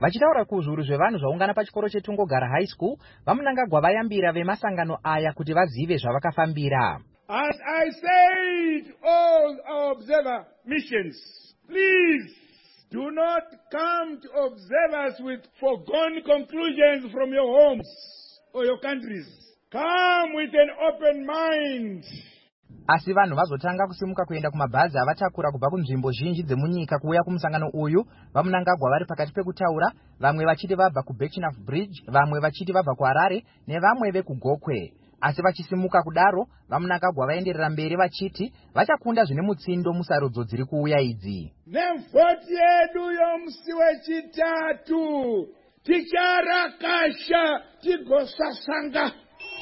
Vachitaura kuzviuru zvevanhu zvaungana pachikoro cheTungogara High School, vaMunangagwa vayambira vemasangano aya kuti vazive zvavakafambira. As I say to all our observer missions, please do not come to observe us with foregone conclusions from your homes or your countries. Come with an open mind. Asi vanhu vazotanga kusimuka kuenda kumabhazi avatakura kubva kunzvimbo zhinji dzemunyika kuuya kumusangano uyu, vaMunangagwa vari pakati pekutaura, vamwe vachiti vabva kuBirchnough Bridge, vamwe vachiti vabva kuHarare nevamwe vekugokwe. Asi vachisimuka kudaro, vaMunangagwa vaenderera mberi vachiti vachakunda zvine mutsindo musarudzo dziri kuuya idzi. Nemvoti yedu yomusi wechitatu ticharakasha tigosasanga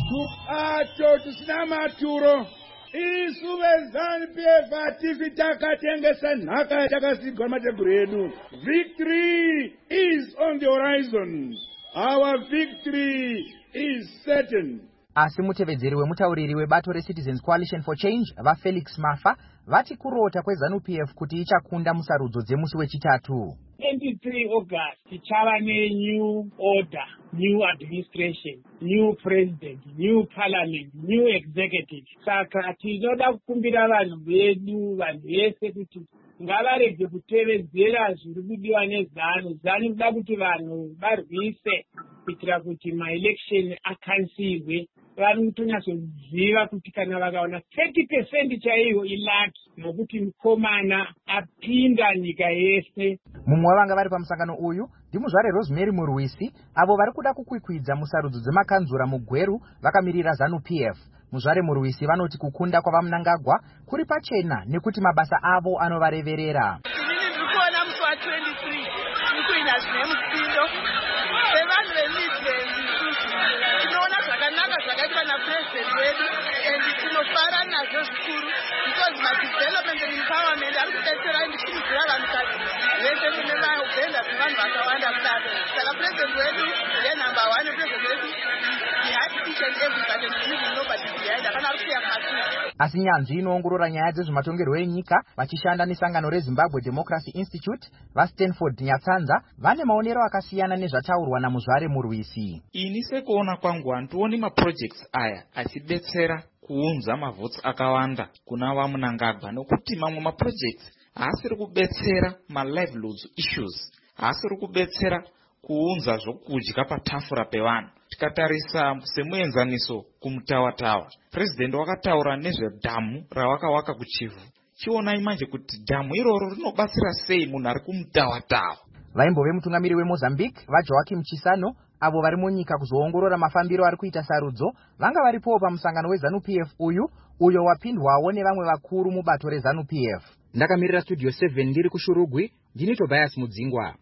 tupato tusina maturo. Isu veZANU-PF hatifi takatengesa nhaka yatakasigwa matebhuru edu. Victory is on the horizon. Our victory is certain. Asi mutevedzeri wemutauriri webato reCitizens Coalition for Change, vaFelix Mafa, vati kurota kweZANU-PF kuti ichakunda musarudzo dzemusi wechitatu. 23 August, tichava new order, new administration, new president, new parliament, new executive. Saka tinoda kukumbira vanhu vedu, vanhu vese kuti ngavarege kutevedzera zviri kudiwa neZANU. ZANU inoda kuti vanhu varwise kuitira kuti maelection akansilwe. Vari kutonyasoziva kuti kana vakaona 30% chaiyo ilaki nokuti mukomana apinda nyika yese. Mumwe wavanga vari pamusangano uyu ndimuzvare Rosemary Murwisi, avo vari kuda kukwikwidza musarudzo dzemakanzura muGweru vakamirira ZANU-PF. Muzvare Murwisi vanoti kukunda kwavaMunangagwa kuri pachena nekuti mabasa avo anovareverera. Inini ndikuona musi wa23 ndikuina zvine mutsindo sevanhu veMidland. Tinoona zvakanaka zvakaitwa naPresident wedu and tinofara nazvo zvikuru because madevelopment and empowerment ari kudetsera ndikudzira vanhukadzi vese kune maugenda dzevanhu vakawanda kudaro. Saka President wedu yenumber 1, President wedu behind each and everybody and leaving nobody behind. Akana ari kuya pasina. Asi nyanzvi inoongorora nyaya dzezvematongerwo enyika vachishanda nesangano reZimbabwe Democracy Institute, vaStanford Nyatsanza, vane maonero akasiyana nezvataurwa naMuzvare Murwisi. Ini sekuona kwangu handioni maprojects aya achidetsera kuunza mavhotsi akawanda kuna vaMunangagwa, nokuti mamwe maprojects haasiri kubetsera malivelihoods issues, haasiri kubetsera kuunza zvokudya patafura pevanhu. Tikatarisa semuenzaniso kumutawa-tawa, President wakataura nezvedhamu ravakawaka kuChivu. Chionai manje kuti dhamu iroro rinobatsira sei munhu ari kumutawa-tawa. Vaimbove mutungamiri weMozambique vaJoaquim Chissano, avo vari munyika kuzoongorora mafambiro ari kuita sarudzo, vanga varipowo pamusangano weZANU-PF uyo wapindwawo nevamwe vakuru mubato reZANU-PF. Ndakamirira Studio 7 ndiri kuShurugwi, ndini Tobias Mudzingwa.